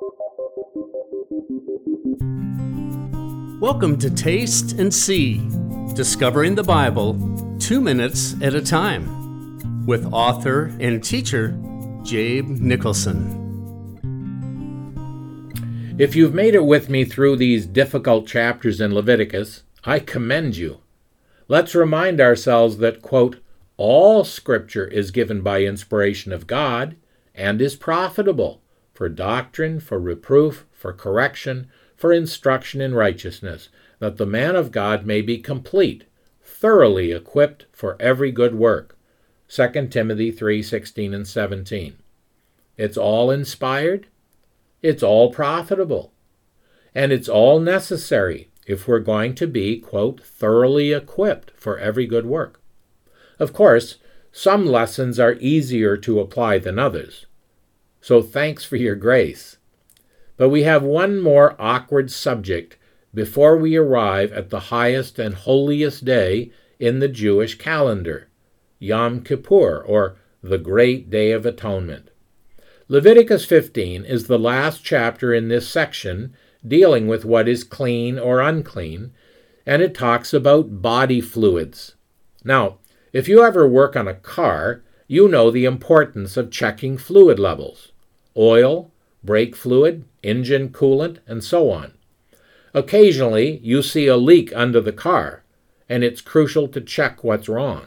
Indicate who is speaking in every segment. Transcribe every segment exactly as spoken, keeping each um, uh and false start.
Speaker 1: Welcome to Taste and See, Discovering the Bible, two minutes at a time, with author and teacher, Jabe Nicholson.
Speaker 2: If you've made it with me through these difficult chapters in Leviticus, I commend you. Let's remind ourselves that, quote, all Scripture is given by inspiration of God and is profitable for doctrine, for reproof, for correction, for instruction in righteousness, that the man of God may be complete, thoroughly equipped for every good work. Second Timothy three sixteen and seventeen. It's all inspired, it's all profitable, and it's all necessary if we're going to be, quote, thoroughly equipped for every good work. Of course, some lessons are easier to apply than others, so thanks for your grace. But we have one more awkward subject before we arrive at the highest and holiest day in the Jewish calendar, Yom Kippur, or the Great Day of Atonement. Leviticus fifteen is the last chapter in this section dealing with what is clean or unclean, and it talks about body fluids. Now, if you ever work on a car, you know the importance of checking fluid levels: oil, brake fluid, engine coolant, and so on. Occasionally, you see a leak under the car, and it's crucial to check what's wrong.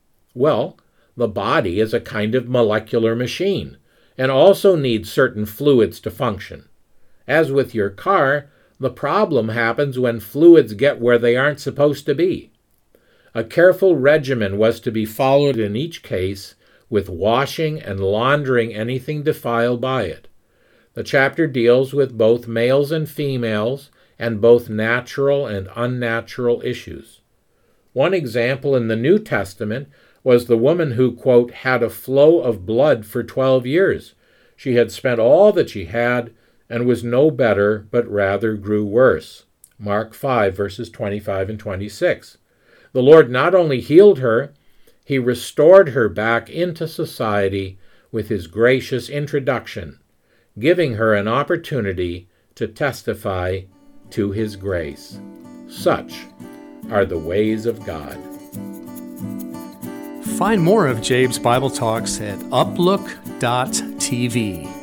Speaker 2: Well, the body is a kind of molecular machine, and also needs certain fluids to function. As with your car, the problem happens when fluids get where they aren't supposed to be. A careful regimen was to be followed in each case, with washing and laundering anything defiled by it. The chapter deals with both males and females, and both natural and unnatural issues. One example in the New Testament was the woman who, quote, had a flow of blood for twelve years. She had spent all that she had and was no better, but rather grew worse. Mark five, verses twenty-five and twenty-six. The Lord not only healed her, he restored her back into society with his gracious introduction, giving her an opportunity to testify to his grace. Such are the ways of God.
Speaker 1: Find more of Jabe's Bible Talks at uplook dot t v.